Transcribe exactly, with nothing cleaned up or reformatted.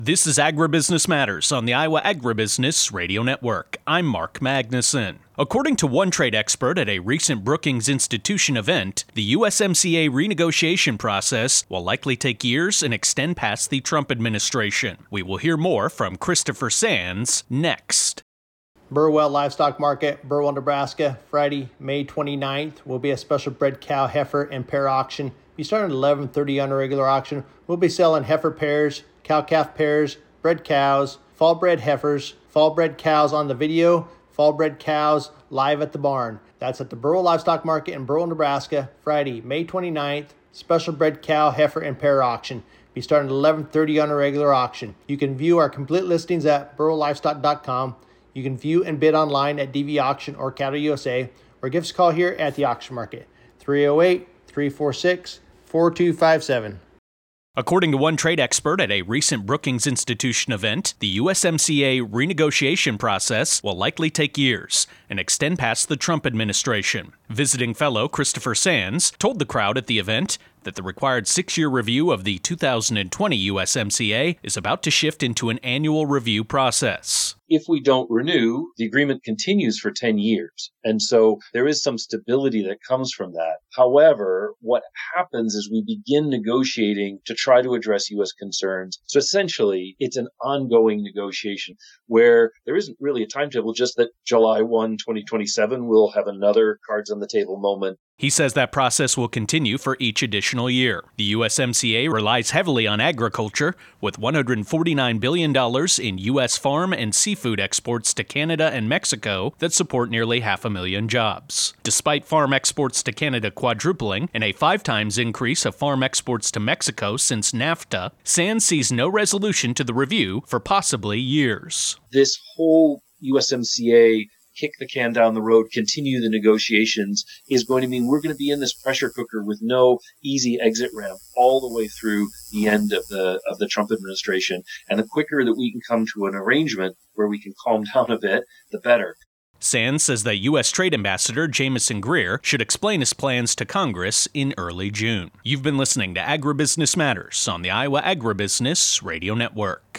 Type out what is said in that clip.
This is Agribusiness Matters on the Iowa Agribusiness Radio Network. I'm Mark Magnuson. According to one trade expert at a recent Brookings Institution event, the U S M C A renegotiation process will likely take years and extend past the Trump administration. We will hear more from Christopher Sands next. Burwell Livestock Market, Burwell, Nebraska, Friday, May twenty-ninth, will be a special bred cow, heifer, and pair auction. We start at eleven thirty on a regular auction. We'll be selling heifer pairs, cow-calf pairs, bred cows, fall-bred heifers, fall-bred cows on the video, fall-bred cows live at the barn. That's at the Burwell Livestock Market in Burwell, Nebraska, Friday, May twenty-ninth, special bred cow, heifer, and pair auction. We start at eleven thirty on a regular auction. You can view our complete listings at burwell livestock dot com. You can view and bid online at D V Auction or Cattle U S A, or give us a call here at the auction market, three oh eight, three four six, four two five seven. According to one trade expert at a recent Brookings Institution event, the U S M C A renegotiation process will likely take years and extend past the Trump administration. Visiting fellow Christopher Sands told the crowd at the event that the required six-year review of the two thousand twenty U S M C A is about to shift into an annual review process. If we don't renew, the agreement continues for ten years. And so there is some stability that comes from that. However, what happens is we begin negotiating to try to address U S concerns. So essentially, it's an ongoing negotiation where there isn't really a timetable, just that July first, twenty twenty-seven, we'll have another cards on the table moment. He says that process will continue for each additional year. The U S M C A relies heavily on agriculture, with one hundred forty-nine billion dollars in U S farm and seafood exports to Canada and Mexico that support nearly half a million jobs. Despite farm exports to Canada quadrupling and a five times increase of farm exports to Mexico since NAFTA, Sands sees no resolution to the review for possibly years. This whole U S M C A kick the can down the road, continue the negotiations, is going to mean we're going to be in this pressure cooker with no easy exit ramp all the way through the end of the of the Trump administration. And the quicker that we can come to an arrangement where we can calm down a bit, the better. Sands says that U S Trade Ambassador Jamison Greer should explain his plans to Congress in early June. You've been listening to Agribusiness Matters on the Iowa Agribusiness Radio Network.